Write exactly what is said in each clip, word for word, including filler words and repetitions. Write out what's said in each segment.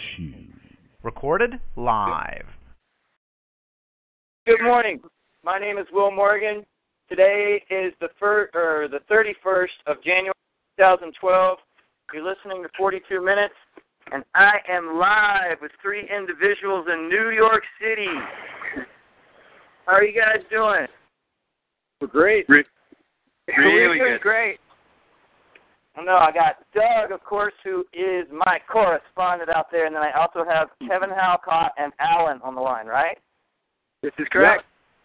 two. Recorded live. Good morning. My name is Will Morgan. Today is the fir- or the thirty-first of January, twenty twelve. You're listening to forty-two minutes, and I am live with three individuals in New York City. How are you guys doing? We're great. Re- Really really good. Great. I know I got Doug, of course, who is my correspondent out there, and then I also have Kevin Halcott and Alan on the line, right? This is correct.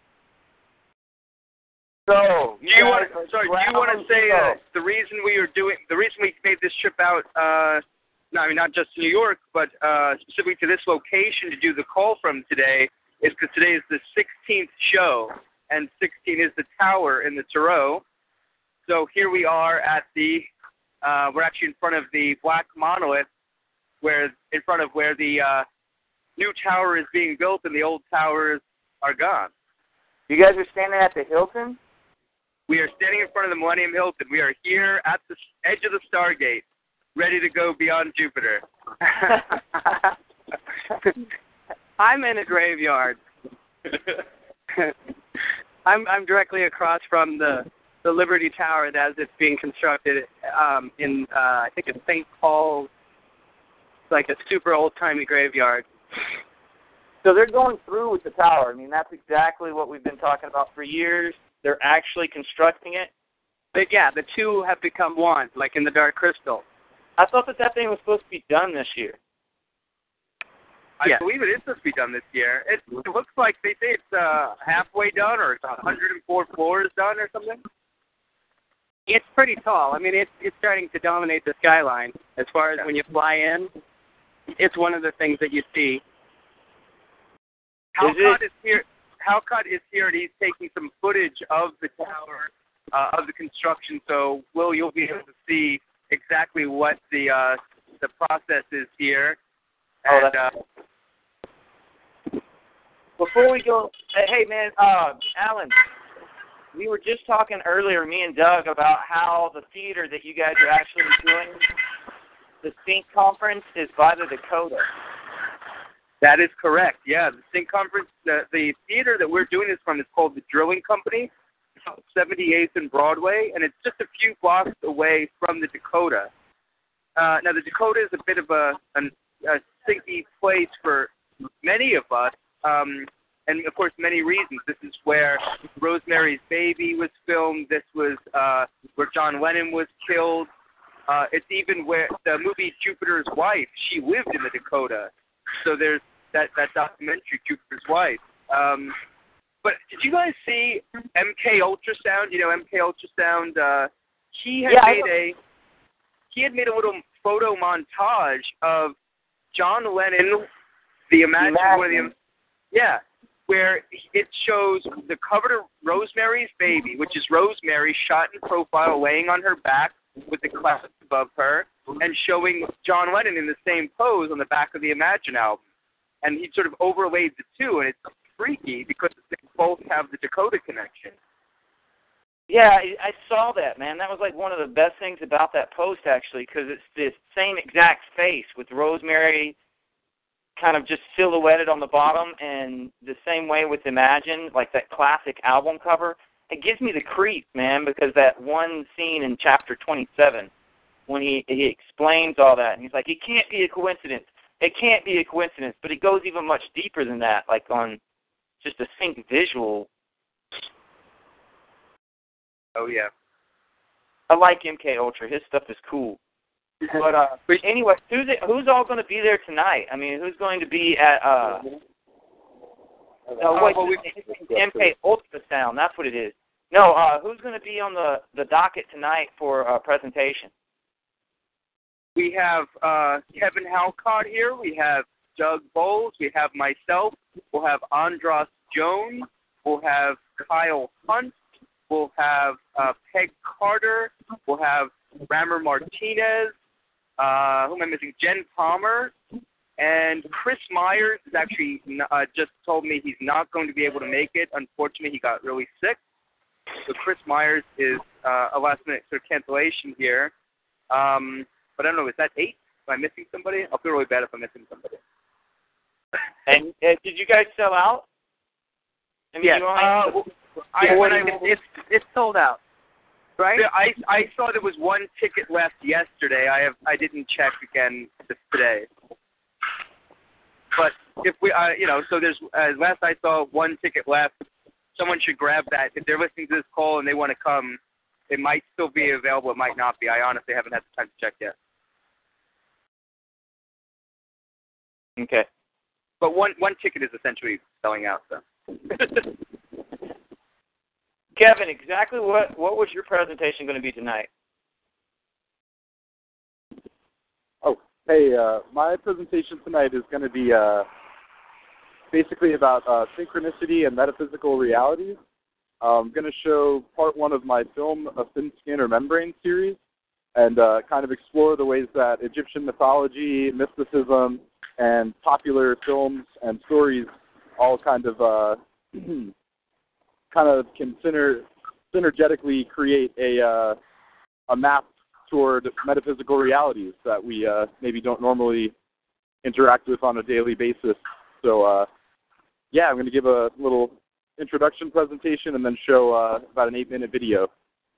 Yep. So, do you want to, sorry, do you want to say uh, the reason we are doing, the reason we made this trip out, uh, no, I mean, not just to New York, but uh, specifically to this location to do the call from today, is because today is the sixteenth show, and sixteen is the tower in the Tarot. So here we are at the, uh, we're actually in front of the Black Monolith, where in front of where the uh, new tower is being built and the old towers are gone. You guys are standing at the Hilton? We are standing in front of the Millennium Hilton. We are here at the edge of the Stargate, ready to go beyond Jupiter. I'm in a graveyard. I'm I'm directly across from the, the Liberty Tower as it's being constructed um, in, uh, I think it's Saint Paul's, like a super old-timey graveyard. So they're going through with the tower. I mean, that's exactly what we've been talking about for years. They're actually constructing it. But yeah, the two have become one, like in the Dark Crystal. I thought that that thing was supposed to be done this year. I yeah. believe it is supposed to be done this year. It, it looks like they say it's uh, halfway done, or it's one hundred four floors done, or something. It's pretty tall. I mean, it's it's starting to dominate the skyline. As far as yeah. when you fly in, it's one of the things that you see. Halcott is here. Halcott is here, and he's taking some footage of the tower, uh, of the construction. So, Will, you'll be able to see exactly what the uh, the process is here. Oh, and, that's... uh, Before we go, hey man, uh, Alan, we were just talking earlier, me and Doug, about how the theater that you guys are actually doing, the Sync Conference, is by the Dakota. That is correct. Yeah, the Sync Conference, the, the theater that we're doing this from is called the Drilling Company. It's on seventy-eighth and Broadway, and it's just a few blocks away from the Dakota. Uh, now, the Dakota is a bit of a, an, a stinky place for many of us, um, and of course, many reasons. This is where Rosemary's Baby was filmed. This was uh, where John Lennon was killed. Uh, it's even where the movie Jupiter's Wife, she lived in the Dakota. So there's that, that documentary, Jupiter's Wife. Um, but did you guys see M K Ultrasound? You know, M K Ultrasound. Uh, he had yeah, made a he had made a little photo montage of John Lennon, the Imagine, Imagine. The, yeah, where it shows the cover of Rosemary's Baby, which is Rosemary shot in profile, laying on her back with the clouds above her, and showing John Lennon in the same pose on the back of the Imagine album. And he sort of overlaid the two, and it's freaky because they both have the Dakota connection. Yeah, I, I saw that, man. That was like one of the best things about that post, actually, because it's the same exact face with Rosemary kind of just silhouetted on the bottom, and the same way with Imagine, like that classic album cover. It gives me the creep, man, because that one scene in chapter twenty-seven, when he he explains all that, and he's like, it can't be a coincidence. It can't be a coincidence, but it goes even much deeper than that, like on just a sync visual. Oh, yeah. I like M K Ultra. His stuff is cool. But uh, anyway, who's it, who's all going to be there tonight? I mean, who's going to be at uh? No, wait, well, we, M K Ultrasound. That's what it is. No, uh, who's going to be on the the docket tonight for uh, presentation? We have uh, Kevin Halcott here. We have Doug Bowles. We have myself. We'll have Andras Jones. We'll have Kyle Hunt. We'll have uh, Peg Carter. We'll have Rammer Martinez. Uh, who am I missing? Jen Palmer. And Chris Myers is actually uh, just told me he's not going to be able to make it. Unfortunately, he got really sick. So Chris Myers is uh, a last-minute sort of cancellation here. Um, but I don't know, is that eight? Am I missing somebody? I'll feel really bad if I'm missing somebody. And uh, did you guys sell out? I mean, Yes. you Uh, only- I, Yeah, when I, it's, it's it's sold out, right? I I saw there was one ticket left yesterday. I have I didn't check again this today. But if we, uh, you know, so there's uh, last I saw one ticket left. Someone should grab that. If they're listening to this call and they want to come, it might still be available. It might not be. I honestly haven't had the time to check yet. Okay. But one one ticket is essentially selling out. So. Kevin, exactly what what was your presentation going to be tonight? Oh, hey, uh, my presentation tonight is going to be uh, basically about uh, synchronicity and metaphysical realities. Uh, I'm going to show part one of my film, A Thin Skin or Membrane series, and uh, kind of explore the ways that Egyptian mythology, mysticism, and popular films and stories all kind of uh, kind of can syner- synergetically create a uh, a map toward metaphysical realities that we uh, maybe don't normally interact with on a daily basis. So, uh, yeah, I'm going to give a little introduction presentation and then show uh, about an eight-minute video.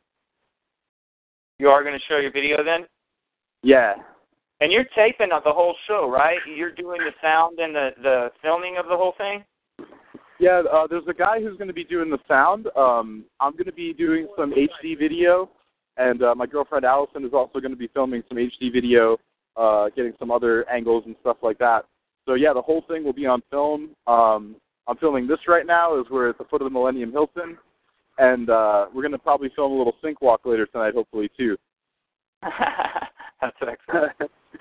You are going to show your video then? Yeah. And you're taping of the whole show, right? You're doing the sound and the, the filming of the whole thing? Yeah, uh, there's a guy who's going to be doing the sound. Um, I'm going to be doing some H D video, and uh, my girlfriend Allison is also going to be filming some H D video, uh, getting some other angles and stuff like that. So, yeah, the whole thing will be on film. Um, I'm filming this right now as we're at the foot of the Millennium Hilton, and uh, we're going to probably film a little sync walk later tonight, hopefully, too. That's excellent.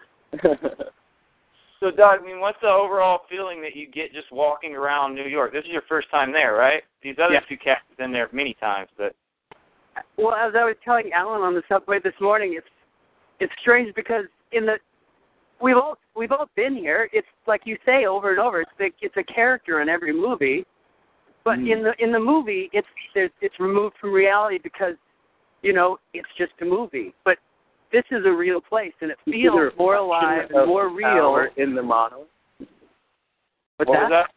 So, Doug, I mean, what's the overall feeling that you get just walking around New York? This is your first time there, right? These other Yeah. two cats have been there many times, but Well, as I was telling Alan on the subway this morning, it's it's strange because in the we've all we've all been here. It's like you say over and over. It's the, it's a character in every movie, but Mm. in the in the movie, it's there's, it's removed from reality because you know it's just a movie. But this is a real place, and it feels more alive and more real in the model. What's what that? was that?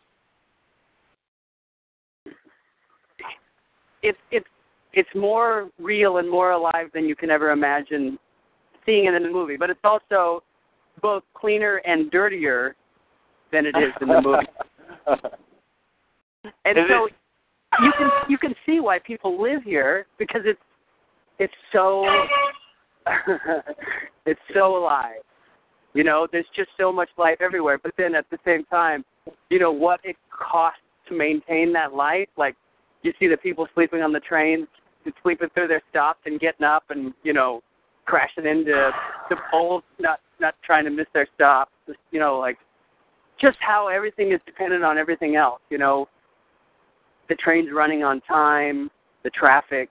It's it's it's more real and more alive than you can ever imagine seeing it in the movie. But it's also both cleaner and dirtier than it is in the movie. And Is so it- you can you can see why people live here because it's it's so it's so alive. You know, there's just so much life everywhere. But then at the same time, you know what it costs to maintain that life. Like you see the people sleeping on the trains, sleeping through their stops and getting up and you know crashing into the poles, not not trying to miss their stop. Just, you know, like just how everything is dependent on everything else. You know, the trains running on time, the traffic.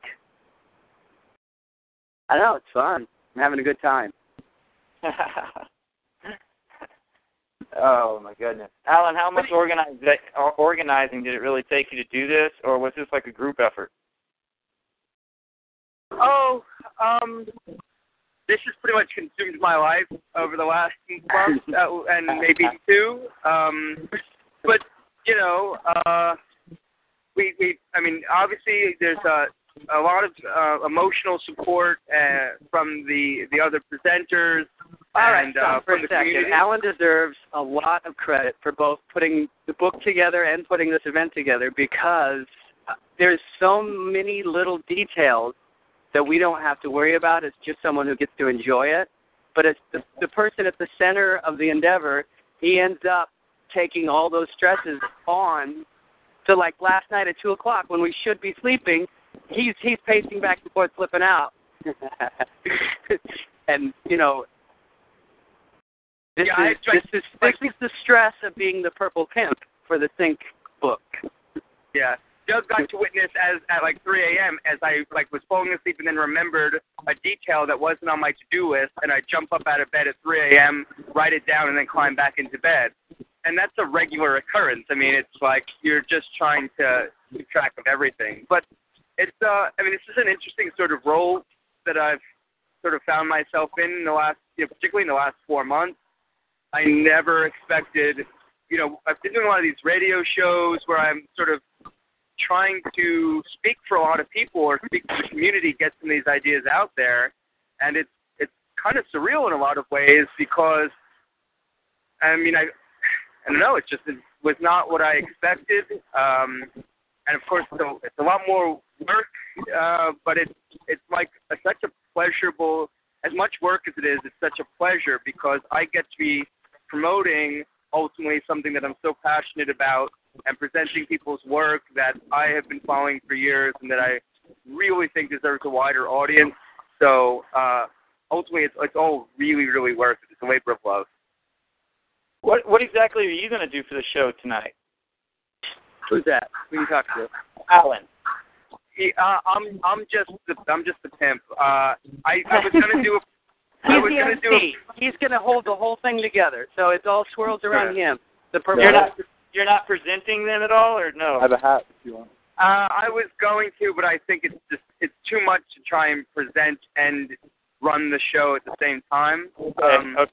I don't know, it's fun. I'm having a good time. Oh, my goodness. Alan, how much organize, organizing did it really take you to do this, or was this like a group effort? Oh, um, this has pretty much consumed my life over the last month uh, and maybe two. Um, but you know, uh, we we I mean, obviously there's a a lot of uh, emotional support uh, from the the other presenters. All right, and, stop uh, for from a the second. community. Alan deserves a lot of credit for both putting the book together and putting this event together because there's so many little details that we don't have to worry about as just someone who gets to enjoy it. But as the, the person at the center of the endeavor, he ends up taking all those stresses on. So like last night at two o'clock when we should be sleeping, he's he's pacing back and forth, flipping out. And, you know, this, Yeah, is, I- this, is, this is the stress of being the purple pimp for the Think book. Yeah. Doug got to witness as at like three a.m. as I like was falling asleep and then remembered a detail that wasn't on my to-do list, and I jump up out of bed at three a.m., write it down, and then climb back into bed. And that's a regular occurrence. I mean, it's like you're just trying to keep track of everything. But it's, uh, I mean, this is an interesting sort of role that I've sort of found myself in, in the last, you know, particularly in the last four months. I never expected, you know, I've been doing a lot of these radio shows where I'm sort of trying to speak for a lot of people or speak to the community, get some of these ideas out there, and it's it's kind of surreal in a lot of ways because, I mean, I, I don't know, it just it was not what I expected, um, and of course it's a, it's a lot more work, uh, but it's it's like a, such a pleasurable, as much work as it is, it's such a pleasure because I get to be promoting ultimately something that I'm so passionate about and presenting people's work that I have been following for years and that I really think deserves a wider audience. So uh, ultimately it's, it's all really, really worth it. It's a labor of love. What what exactly are you going to do for the show tonight? Who's that? Who are you talking to? Alan. He, uh, I'm I'm just the, I'm just the pimp. Uh, I, I was going to do a I He's was the going to do a, He's going to hold the whole thing together, so it all swirls around Sure. him. The You're purpose. not you're not presenting them at all, or no? I have a hat if you want. Uh, I was going to, but I think it's just it's too much to try and present and run the show at the same time. Um, okay.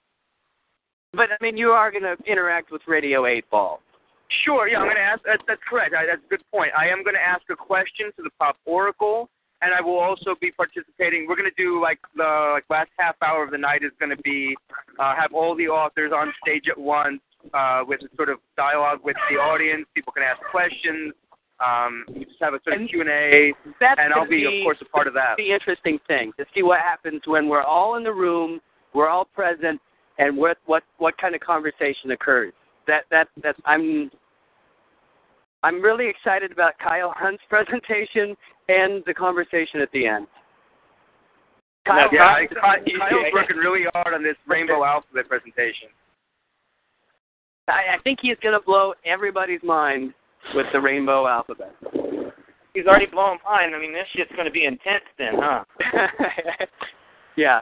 But, I mean, you are going to interact with Radio eight Ball. Sure, yeah, I'm going to ask. That's, that's correct. I, that's a good point. I am going to ask a question to the Pop Oracle, and I will also be participating. We're going to do like the like last half hour of the night is going to be uh, have all the authors on stage at once uh, with a sort of dialogue with the audience. People can ask questions. Um, we just have a sort of Q and A, That's and I'll gonna be, of course, a part of that. The interesting thing to see what happens when we're all in the room, we're all present, and what what what kind of conversation occurs. That that that I'm I'm really excited about Kyle Hunt's presentation and the conversation at the end. Kyle yeah, Hunt, I, Kyle's working really hard on this Rainbow Alphabet presentation. I, I think he's going to blow everybody's mind with the Rainbow Alphabet. He's already blown mine. I mean, this shit's going to be intense then, huh? Yeah.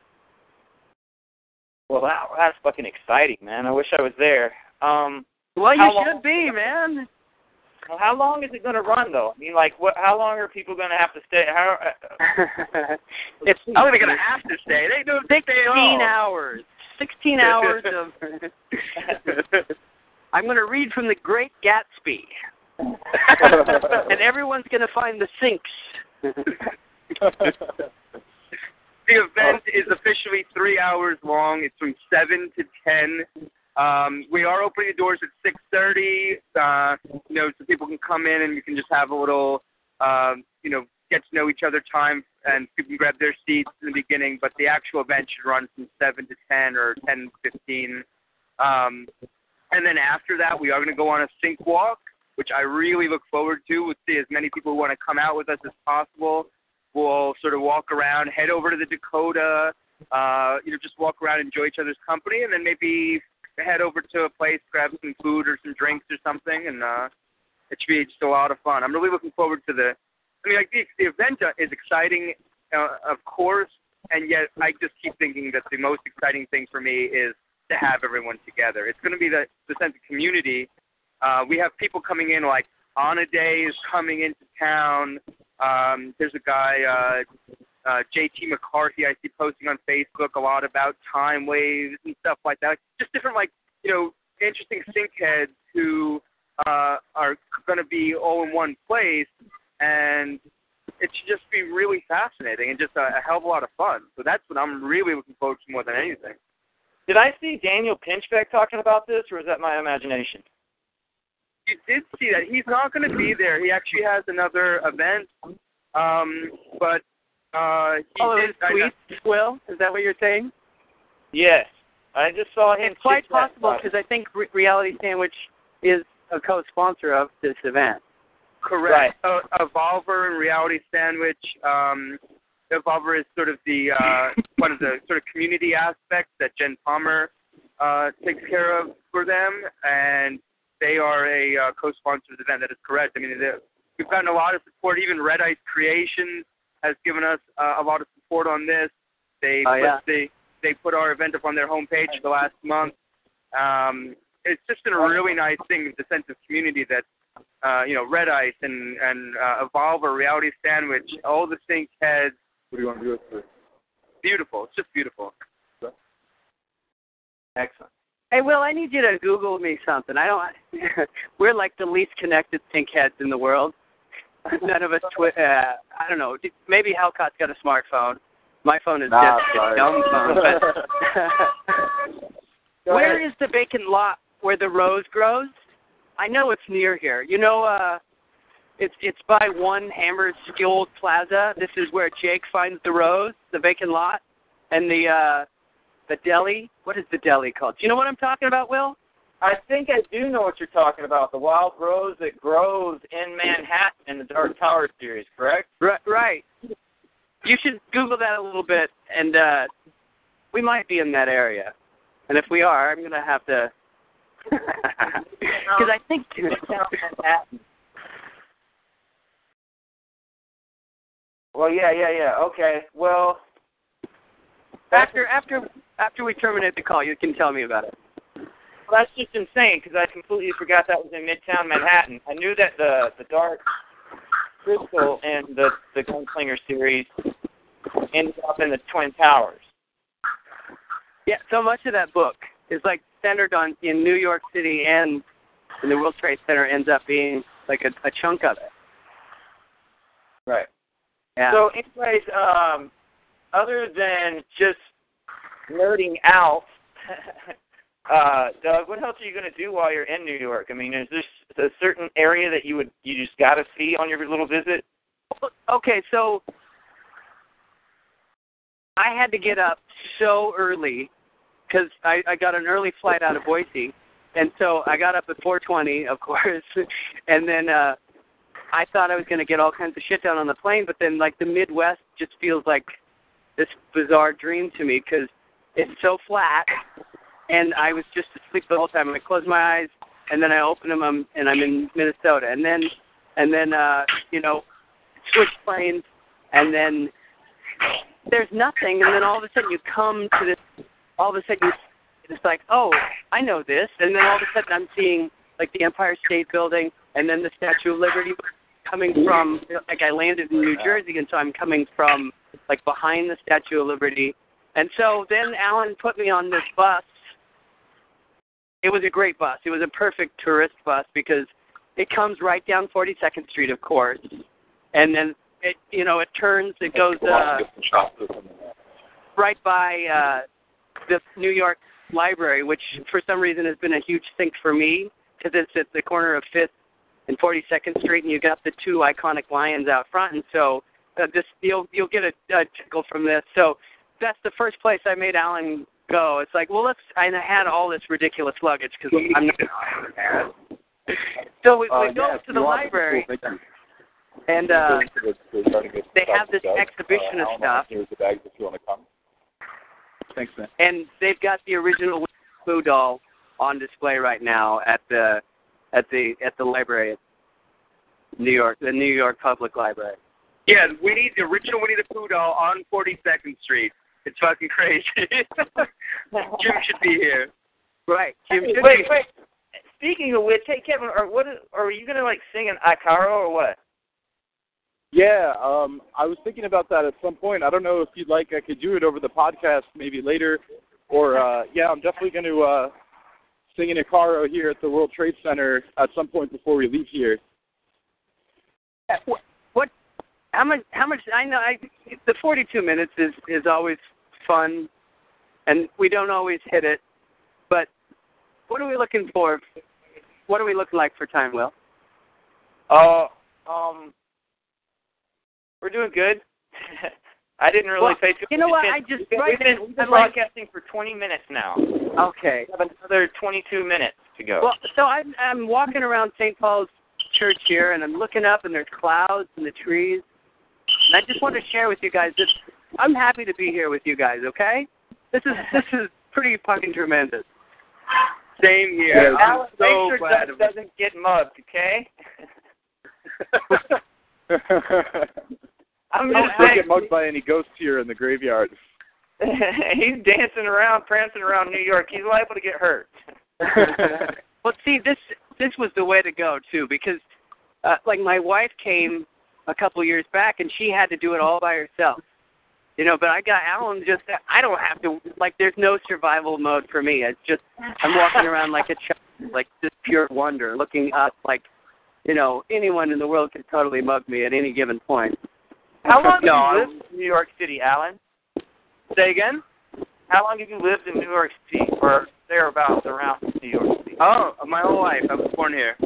Well, that, that's fucking exciting, man. I wish I was there. Um, Well, you how long, should be, man. How long is it going to run, though? I mean, like, what? How long are people going to have to stay? How? Uh, It's How are they going to have to stay? They don't stay at sixteen all. hours. Sixteen hours of. I'm going to read from The Great Gatsby, and everyone's going to find the sinks. The event is officially three hours long. It's from seven to ten. Um, we are opening the doors at six thirty, uh, you know, so people can come in and we can just have a little, um, you know, get to know each other time, and people can grab their seats in the beginning. But the actual event should run from seven to ten or ten to fifteen. Um, and then after that, we are going to go on a sync walk, which I really look forward to. We'll see as many people who want to come out with us as possible. We'll sort of walk around, head over to the Dakota, uh, you know, just walk around, enjoy each other's company, and then maybe head over to a place, grab some food or some drinks or something, and uh, it should be just a lot of fun. I'm really looking forward to the, I mean, like the, the event is exciting, uh, of course, and yet I just keep thinking that the most exciting thing for me is to have everyone together. It's going to be the, the sense of community. Uh, we have people coming in, like Anna Day is coming into town. Um, there's a guy, uh, uh, J T McCarthy, I see posting on Facebook a lot about time waves and stuff like that. Just different, like, you know, interesting sync heads who uh, are going to be all in one place, and it should just be really fascinating and just a, a hell of a lot of fun. So that's what I'm really looking forward to more than anything. Did I see Daniel Pinchbeck talking about this, or is that my imagination? You did see that. He's not going to be there. He actually has another event, um, but uh, he Oh, did. his tweets, Will? Is that what you're saying? Yes. I just saw him. It's quite chit-chat possible about it. because I think Re- Reality Sandwich is a co-sponsor of this event. Correct. Right. Uh, Evolver and Reality Sandwich. Um, Evolver is sort of the uh, one of the sort of community aspects that Jen Palmer uh, takes care of for them, and they are a uh, co-sponsor of the event. That is correct. I mean, we've gotten a lot of support. Even Red Ice Creations has given us uh, a lot of support on this. They oh, put yeah. the they put our event up on their homepage for the last month. Um, it's just been a really nice thing, the sense of community that, uh, you know, Red Ice and, and uh, Evolver, Reality Sandwich, all the sync heads. What do you want to do with this? beautiful. It's just beautiful. Excellent. Hey, Will, I need you to Google me something. I don't. We're like the least connected thinkheads in the world. None of us. Twi- uh, I don't know. Maybe Halcott's got a smartphone. My phone is Nah, just sorry. a dumb phone. But where is the vacant lot where the rose grows? I know it's near here. You know, uh, it's it's by One Hammer's Skilled Plaza. This is where Jake finds the rose, the vacant lot, and the uh, the deli. What is the deli called? Do you know what I'm talking about, Will? I think I do know what you're talking about. The wild rose that grows in Manhattan in the Dark Tower series, correct? Right. Right. You should Google that a little bit, and uh, we might be in that area. And if we are, I'm going to have to, because I think Manhattan. Well, yeah, yeah, yeah. Okay. Well, after after after we terminate the call, you can tell me about it. Well, that's just insane because I completely forgot that was in Midtown Manhattan. I knew that the the Dark Crystal and the the Gunslinger series ended up in the Twin Towers. Yeah, so much of that book is like centered on in New York City, and in the World Trade Center ends up being like a, a chunk of it. Right. Yeah. So, anyways, um, other than just nerding out, uh, Doug, what else are you going to do while you're in New York? I mean, is there a certain area that you would you just got to see on your little visit? Okay, so I had to get up so early because I, I got an early flight out of Boise, and so I got up at four twenty, of course, and then uh, I thought I was going to get all kinds of shit done on the plane, but then, like, the Midwest just feels like this bizarre dream to me because it's so flat, and I was just asleep the whole time. I closed my eyes, and then I opened them, um, and I'm in Minnesota, and then, and then uh, you know, switch planes, and then there's nothing, and then all of a sudden you come to this, all of a sudden it's like, oh, I know this, and then all of a sudden I'm seeing, like, the Empire State Building, and then the Statue of Liberty coming from, like, I landed in New Jersey, and so I'm coming from, like, behind the Statue of Liberty, and so then Alan put me on this bus. It was a great bus. It was a perfect tourist bus because it comes right down forty-second Street, of course, and then it, you know, it turns, it goes uh, right by uh, the New York Library, which for some reason has been a huge thing for me because it's at the corner of Fifth and forty-second Street, and you got the two iconic lions out front, and so uh, this you'll you'll get a, a tickle from this. So that's the first place I made Alan go. It's like, well, let's. And I had all this ridiculous luggage because I'm not. So we, we uh, go yeah, to the library. Cool. And uh, They're trying to get they stuff have this to Doug. exhibition uh, of Alan, stuff. Here's the bags if you want to come. Thanks, man. And they've got the original Pooh doll on display right now at the at the at the library, New York, the New York Public Library. Yeah, we need the original Winnie the Pooh doll on forty-second Street. It's fucking crazy. Jim should be here. Right. Jim Hey, should wait, be- wait. Speaking of which, hey Kevin, are what is, are you gonna like sing an Icaro or what? Yeah, um, I was thinking about that at some point. I don't know if you'd like I could do it over the podcast maybe later, or uh, yeah, I'm definitely going to uh, sing an Icaro here at the World Trade Center at some point before we leave here. What? what how much? How much? I know. I, the forty-two minutes is is always fun, and we don't always hit it. But what are we looking for? What are we looking like for time, Will? Uh, um, we're doing good. I didn't really Well, say too you know much. what? I We've just been, right we've been, we've been I'm like- broadcasting for twenty minutes now. Okay. We have another twenty-two minutes to go. Well, so I'm I'm walking around Saint Paul's Church here, and I'm looking up, and there's clouds and the trees, and I just want to share with you guys that I'm happy to be here with you guys. Okay, this is this is pretty fucking tremendous. Same here. Yeah, I'm Alan, so make sure glad Doug of it. doesn't get mugged, okay? I'm Don't just saying, get mugged by any ghosts here in the graveyard. he's dancing around, prancing around New York. He's liable to get hurt. Well, see, this this was the way to go too, because uh, like my wife came a couple years back, and she had to do it all by herself. You know, but I got Alan just, I don't have to, like, there's no survival mode for me. It's just, I'm walking around like a child, like just pure wonder, looking up like, you know, anyone in the world could totally mug me at any given point. How long No, have you I'm- lived in New York City, Alan? Say again? How long have you lived in New York City, or thereabouts around New York City? Oh, my whole life. I was born here.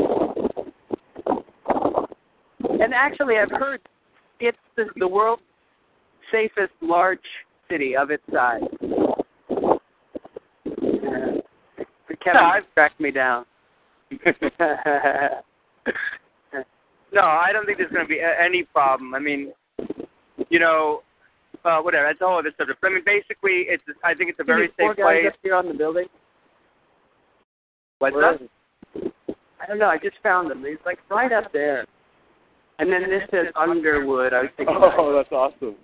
And actually, I've heard it's the, the world's safest large city of its size. Kevin No, I've- tracked me down. No, I don't think there's going to be a- any problem. I mean, you know, uh, whatever. That's a whole other subject. But I mean, basically, it's. I think it's a very Four safe guys place. up here on the building. What's Where that? is it? I don't know. I just found them. He's like right up there. And then this says Underwood. I was thinking. Oh, that's awesome.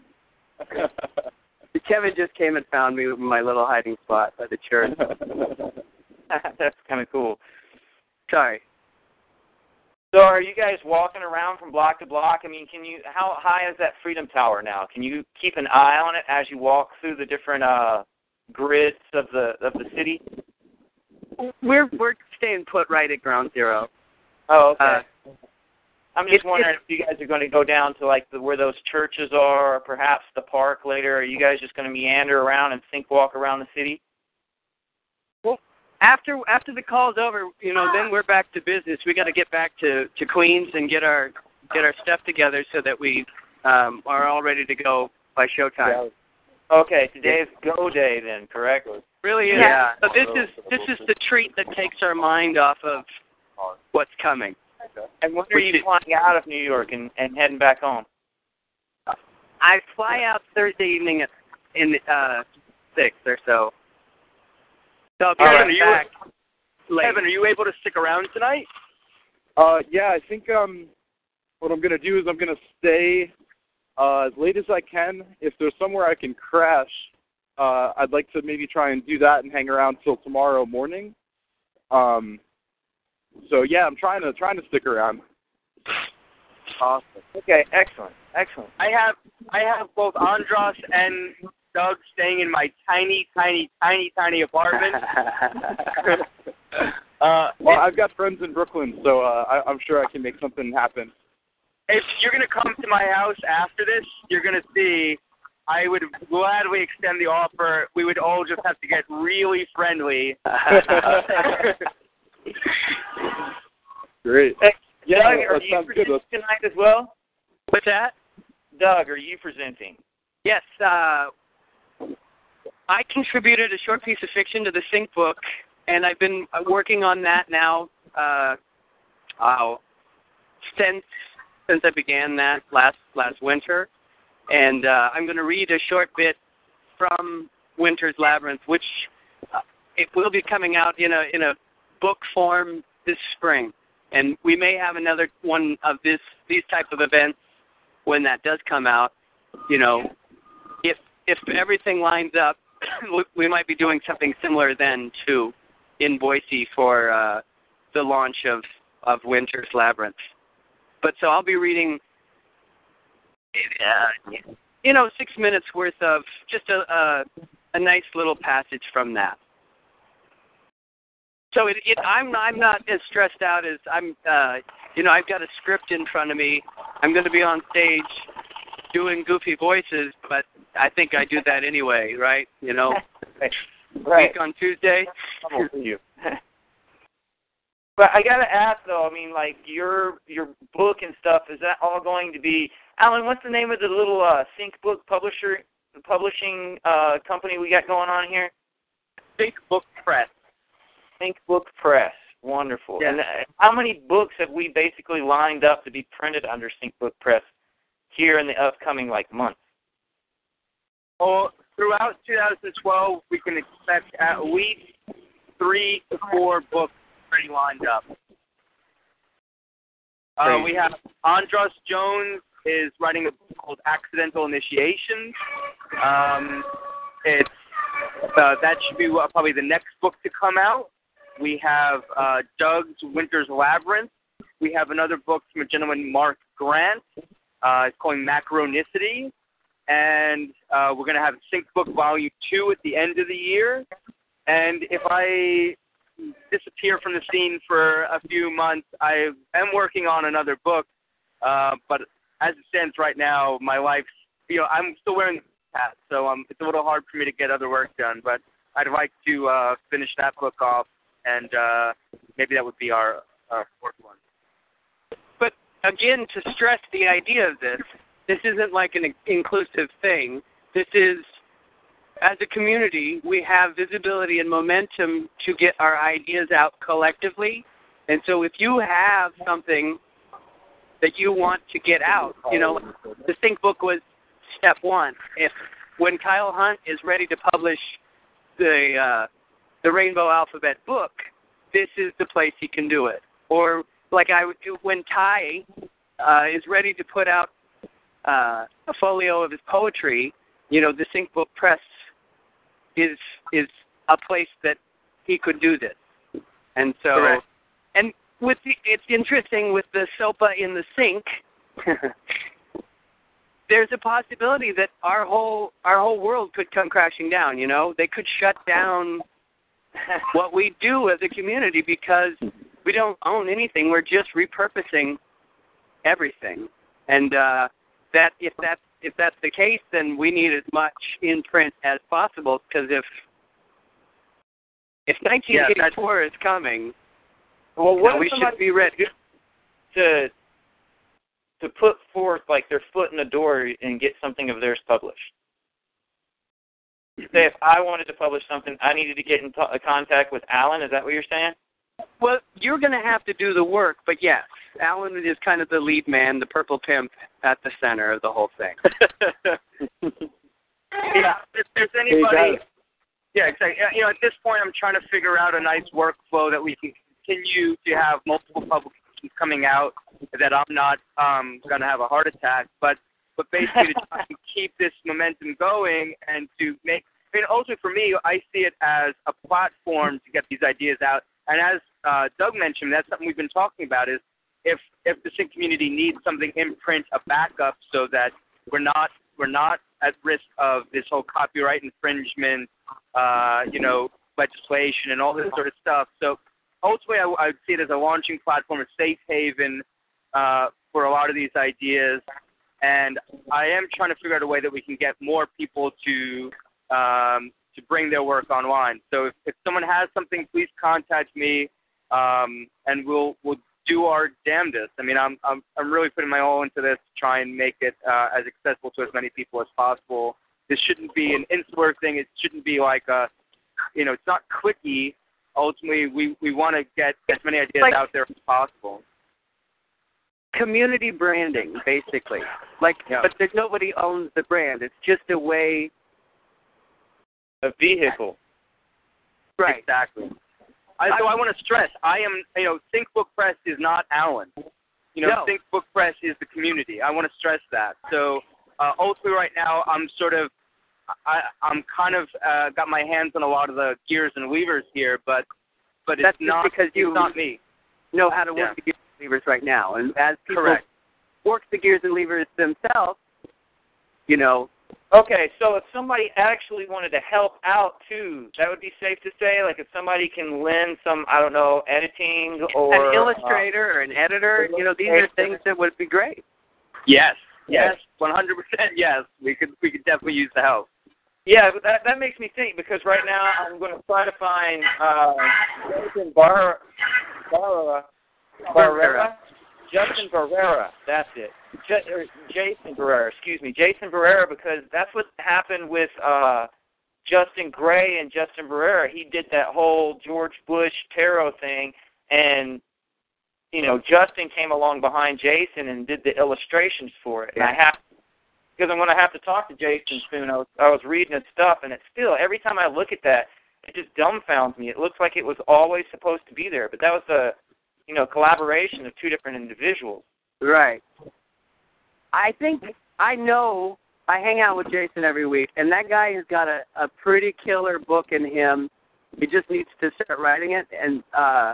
Kevin just came and found me in my little hiding spot by the church. That's kind of cool. Sorry. So are you guys walking around from block to block? I mean, can you? How high is that Freedom Tower now? Can you keep an eye on it as you walk through the different uh, grids of the of the city? We're we're staying put right at ground zero. Oh, okay. Uh, I'm just it's- wondering if you guys are going to go down to like the, where those churches are, or perhaps the park later. Are you guys just going to meander around and think walk around the city? Well, after after the call's over, you know, then we're back to business. We got to get back to, to Queens and get our get our stuff together so that we um, are all ready to go by showtime. Okay, today's go day then, correct? Really is. Yeah. So this is this is the treat that takes our mind off of what's coming. And when are you flying out of New York and, and heading back home? I fly out Thursday evening at in uh six or so. So I'll be Evan, right are you- back. late. Evan, are you able to stick around tonight? Uh, yeah, I think um, what I'm gonna do is I'm gonna stay uh, as late as I can. If there's somewhere I can crash, uh, I'd like to maybe try and do that and hang around till tomorrow morning. Um, so yeah, I'm trying to trying to stick around. Awesome. Okay, excellent, excellent. I have I have both Andros and Doug staying in my tiny, tiny, tiny, tiny apartment. uh, Well, I've got friends in Brooklyn, so uh, I, I'm sure I can make something happen. if you're going to come to my house after this, you're going to see I would gladly extend the offer. We would all just have to get really friendly. Great. Hey, Yeah, Doug, that are you sounds good. presenting tonight as well? What's that? Doug, are you presenting? Yes, uh, I contributed a short piece of fiction to the Sync book, and I've been working on that now uh, oh, since since I began that last last winter. And uh, I'm going to read a short bit from Winter's Labyrinth, which uh, it will be coming out in a in a book form this spring. And we may have another one of this these type of events when that does come out. You know, if if everything lines up, we might be doing something similar then too in Boise for uh, the launch of, of Winter's Labyrinth. But so I'll be reading, uh, you know, six minutes worth of just a, a a nice little passage from that. So it, it I'm I'm not as stressed out as I'm. Uh, you know, I've got a script in front of me. I'm going to be on stage doing goofy voices, but I think I do that anyway, right? You know, Right. week on Tuesday. Trouble for you. But I gotta ask though. I mean, like your your book and stuff. Is that all going to be? Alan, what's the name of the little uh, Sync book publisher publishing uh, company we got going on here? Sync Book Press. Sync Book Press. Wonderful. Yeah. And uh, how many books have we basically lined up to be printed under Sync Book Press here in the upcoming like months? Well, throughout two thousand twelve, we can expect at least three to four books already lined up. Uh, we have Andros Jones is writing a book called Accidental Initiations. Um, it's uh, that should be uh, probably the next book to come out. We have uh, Doug's Winter's Labyrinth. We have another book from a gentleman, Mark Grant. Uh, it's called Macronicity. and uh, we're going to have Sync Book Volume two at the end of the year. And if I disappear from the scene for a few months, I am working on another book, uh, but as it stands right now, my life's, you know, I'm still wearing the hat, so um, it's a little hard for me to get other work done, but I'd like to uh, finish that book off, and uh, maybe that would be our, our fourth one. But again, to stress the idea of this, this isn't like an inclusive thing. This is, as a community, we have visibility and momentum to get our ideas out collectively. And so if you have something that you want to get out, you know, the Sync Book was step one. If when Kyle Hunt is ready to publish the uh, the Rainbow Alphabet book, this is the place he can do it. Or like I when Ty uh, is ready to put out uh, a folio of his poetry, you know, the Sync Book Press is is a place that he could do this. And so, Correct. and with the, it's interesting with the SOPA in the sink. There's a possibility that our whole our whole world could come crashing down. You know, they could shut down what we do as a community because we don't own anything. We're just repurposing everything, and uh, that if that's if that's the case, then we need as much in print as possible. Because if if nineteen eighty-four yeah, is coming, well, what you know, we should be ready to to put forth like their foot in the door and get something of theirs published. Say if I wanted to publish something, I needed to get in t- contact with Alan. Is that what you're saying? Well, you're going to have to do the work, but yes, Alan is kind of the lead man, the purple pimp at the center of the whole thing. Yeah, if there's anybody, yeah, exactly. You know, at this point, I'm trying to figure out a nice workflow that we can continue to have multiple publications coming out, that I'm not um, going to have a heart attack, but but basically to try and keep this momentum going and to make, I mean, also for me, I see it as a platform to get these ideas out. And as uh, Doug mentioned, that's something we've been talking about is if if the Sync community needs something in print, a backup, so that we're not we're not at risk of this whole copyright infringement, uh, you know, legislation and all this sort of stuff. So ultimately, I, I would see it as a launching platform, a safe haven uh, for a lot of these ideas. And I am trying to figure out a way that we can get more people to um, to bring their work online. So if, if someone has something, please contact me, um, and we'll we'll do our damnedest. I mean, I'm I'm I'm really putting my all into this to try and make it uh, as accessible to as many people as possible. This shouldn't be an insular thing. It shouldn't be like a, you know, it's not clicky. Ultimately, we, we want to get as many ideas like, out there as possible. Community branding, basically. Like, yeah. But there's nobody owns the brand. It's just a way. A vehicle. Right. Exactly. I, so I want to stress, I am, you know, Sync Book Press is not Alan. You know, no. Sync Book Press is the community. I want to stress that. So uh, ultimately right now, I'm sort of, I, I'm kind of uh, got my hands on a lot of the gears and levers here, but but it's That's not because you it's not me. know how to work Yeah. the gears and levers right now. And as people Correct. work the gears and levers themselves, you know. Okay, so if somebody actually wanted to help out too, that would be safe to say? Like if somebody can lend some, I don't know, editing or... An illustrator uh, or an editor, you know, these are things that would be great. Yes, yes, one hundred percent yes. We could we could definitely use the help. Yeah, but that that makes me think because right now I'm going to try to find uh, Justin Bar Barrera, Barrera, Justin Barrera. That's it. J- or Jason Barrera. Excuse me, Jason Barrera, because that's what happened with uh, Justin Gray and Justin Barrera. He did that whole George Bush tarot thing, and you know Justin came along behind Jason and did the illustrations for it. And I have. Because I'm going to have to talk to Jason soon. I was, I was reading his stuff, and it's still, every time I look at that, it just dumbfounds me. It looks like it was always supposed to be there, but that was a, you know, collaboration of two different individuals. Right. I think, I know, I hang out with Jason every week, and that guy has got a, a pretty killer book in him. He just needs to start writing it, and uh,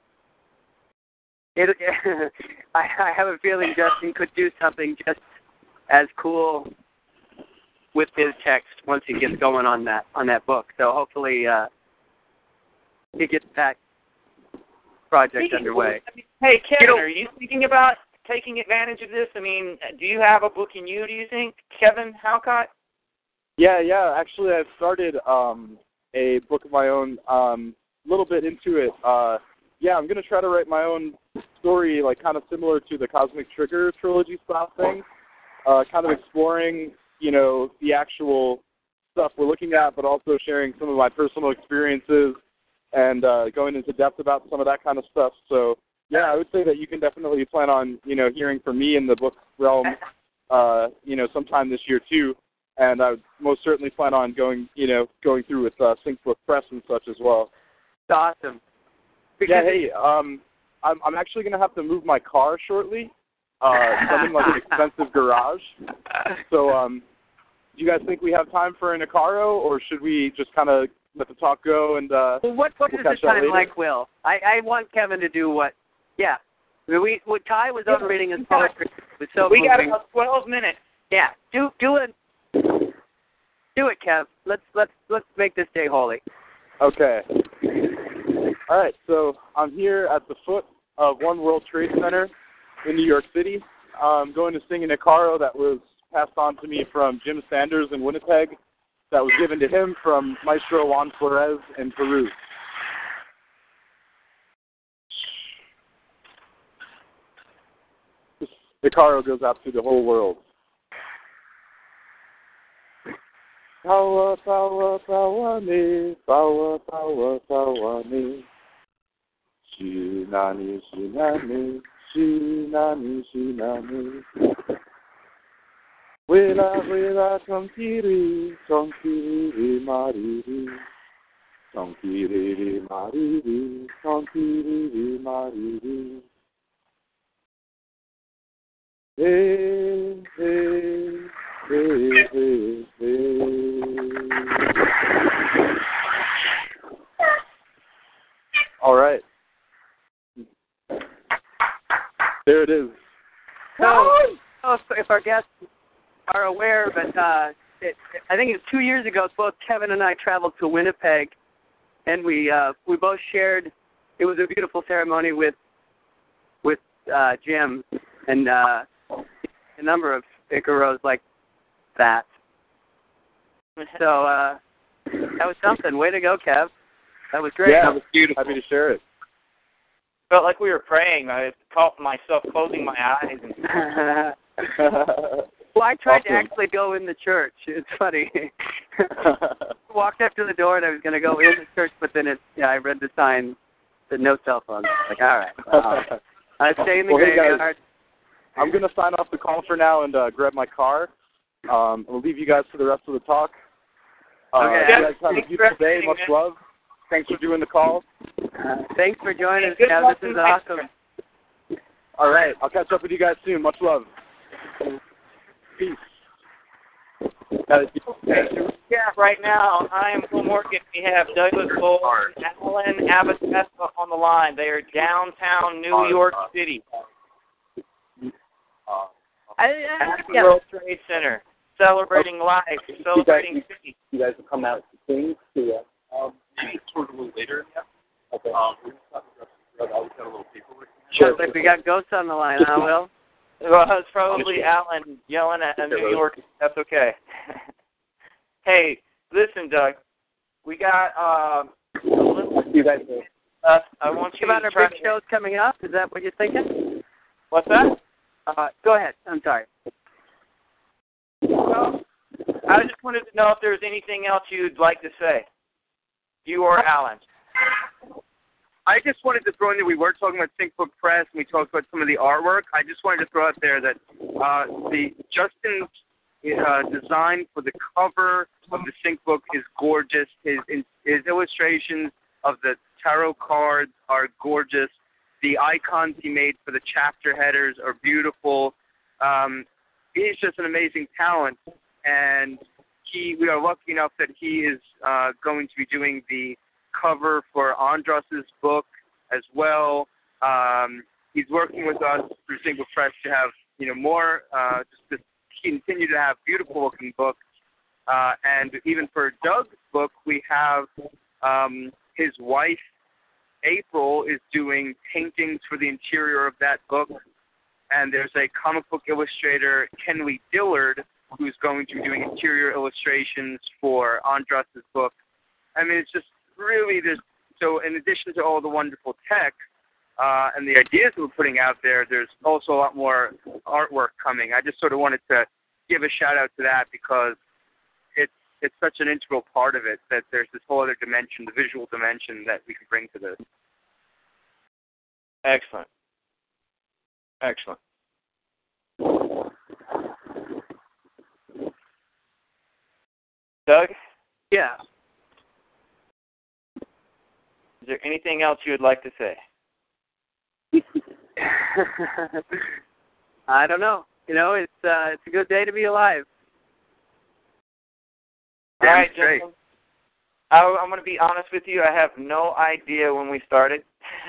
it, I, I have a feeling Justin could do something just as cool with his text once he gets going on that on that book. So hopefully uh, he gets that project underway. Hey, Kevin, You know- are you thinking about taking advantage of this? I mean, do you have a book in you, do you think, Kevin Halcott? Yeah, yeah. Actually, I've started um, a book of my own. Um, a little bit into it. Uh, yeah, I'm gonna try to write my own story, like kind of similar to the Cosmic Trigger trilogy style thing. Uh, kind of exploring, you know, the actual stuff we're looking at, but also sharing some of my personal experiences and uh, going into depth about some of that kind of stuff. So, yeah, I would say that you can definitely plan on, you know, hearing from me in the book realm, uh, you know, sometime this year too. And I would most certainly plan on going, you know, going through with uh, SyncBook Press and such as well. It's awesome. Yeah, hey, um, I'm I'm actually gonna have to move my car shortly. Uh, so I'm in like an expensive garage. So, um, do you guys think we have time for an Icaro, or should we just kind of let the talk go and uh, Well, what what we'll is the catch that time later? like, Will? I, I want Kevin to do what? Yeah. I mean, we what Ty was on reading his poetry. It was so We got moving. about twelve minutes. Yeah. Do do it. Do it, Kev. Let's let's let's make this day holy. Okay. All right, so I'm here at the foot of One World Trade Center in New York City. I'm going to sing an Icaro that was passed on to me from Jim Sanders in Winnipeg, that was given to him from Maestro Juan Flores in Peru. This Icaro goes out to the whole world. Power, power, power me, power, power, power me. Shinani, shinani, shinani, shinani. Wela, wela, tonkiri, tonkiri, mariri. Tonkiri, mariri, tonkiri, mariri. Hey, hey, hey, hey, hey. All right. There it is. So, so if, if our guests are aware, but uh, it, I think it was two years ago, both Kevin and I traveled to Winnipeg, and we uh, we both shared. It was a beautiful ceremony with with uh, Jim and uh, a number of Icaros like that. So uh, that was something. Way to go, Kev. That was great. Yeah, That was beautiful. happy to share it. Felt like we were praying. I caught myself closing my eyes. And Well, I tried Awesome. to actually go in the church. It's funny. Walked up to the door and I was going to go in the church, but then it, yeah, I read the sign that no cell phones. Like, all right, well, I stay in the Well, hey, guys. graveyard. I'm going to sign off the call for now and uh, grab my car. Um, I'll leave you guys for the rest of the talk. Uh, Okay. You guys have a Thanks beautiful for day. everything, Much man. love. Thanks for doing the call. Uh, thanks for joining us, Good Kev. luck This is in life. awesome. All right. I'll catch up with you guys soon. Much love. Peace. Yeah, right now, I am Will Morgan. We have Douglas Cole and Alan Abbott on the line. They are downtown New York City I, at I, the yeah. World Trade Center, celebrating life, celebrating city. You guys will come out to sing to uh, um, maybe sort of a little later. Yeah. Okay. Um, we just have to I always got a little paperwork. Sounds like we got ghosts on the line, huh, Will? Well, it's probably Alan yelling at New York. That's okay. Hey, listen, Doug. We got um, a little. You guys will. Uh, I want you About to our try big to. shows coming up? Is that what you're thinking? What's that? Uh, go ahead. I'm sorry. Well, I just wanted to know if there was anything else you'd like to say. You or Alan. I just wanted to throw in that we were talking about SyncBook Press and we talked about some of the artwork. I just wanted to throw out there that uh, the Justin's uh, design for the cover of the SyncBook is gorgeous. His his illustrations of the tarot cards are gorgeous. The icons he made for the chapter headers are beautiful. Um, he's just an amazing talent, and he we are lucky enough that he is uh, going to be doing the cover for Andros's book as well. Um, he's working with us through SyncBook Press to have you know more uh, just to continue to have beautiful looking books. Uh, and even for Doug's book, we have um, his wife, April, is doing paintings for the interior of that book. And there's a comic book illustrator, Kenley Dillard, who's going to be doing interior illustrations for Andras' book. I mean, it's just really, there's, so in addition to all the wonderful tech uh, and the ideas that we're putting out there, there's also a lot more artwork coming. I just sort of wanted to give a shout out to that because it's it's such an integral part of it that there's this whole other dimension, the visual dimension that we can bring to this. Excellent. Excellent. Doug? Yeah. Is there anything else you would like to say? I don't know. You know, it's uh, it's a good day to be alive. All right, great. gentlemen. I, I'm going to be honest with you. I have no idea when we started.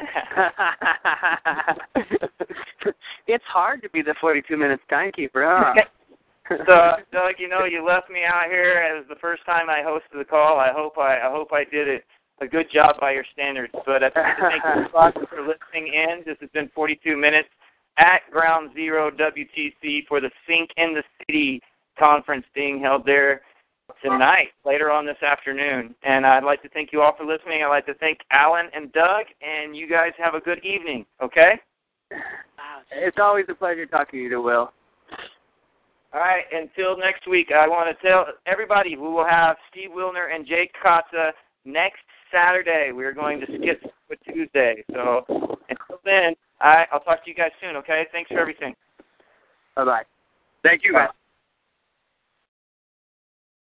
It's hard to be the forty-two minutes timekeeper, huh? So, Doug, you know, you left me out here as the first time I hosted the call. I hope I, I hope I did it a good job by your standards. But I thank you for listening in. This has been forty-two minutes at Ground Zero W T C for the Sync in the City conference being held there tonight, later on this afternoon. And I'd like to thank you all for listening. I'd like to thank Alan and Doug, and you guys have a good evening, okay? It's always a pleasure talking to you, Will. All right, until next week, I want to tell everybody we will have Steve Wilner and Jake Kotza next Saturday. We're going to skip with Tuesday. So until then, I, I'll talk to you guys soon, okay? Thanks for everything. Bye-bye. Thank you, guys.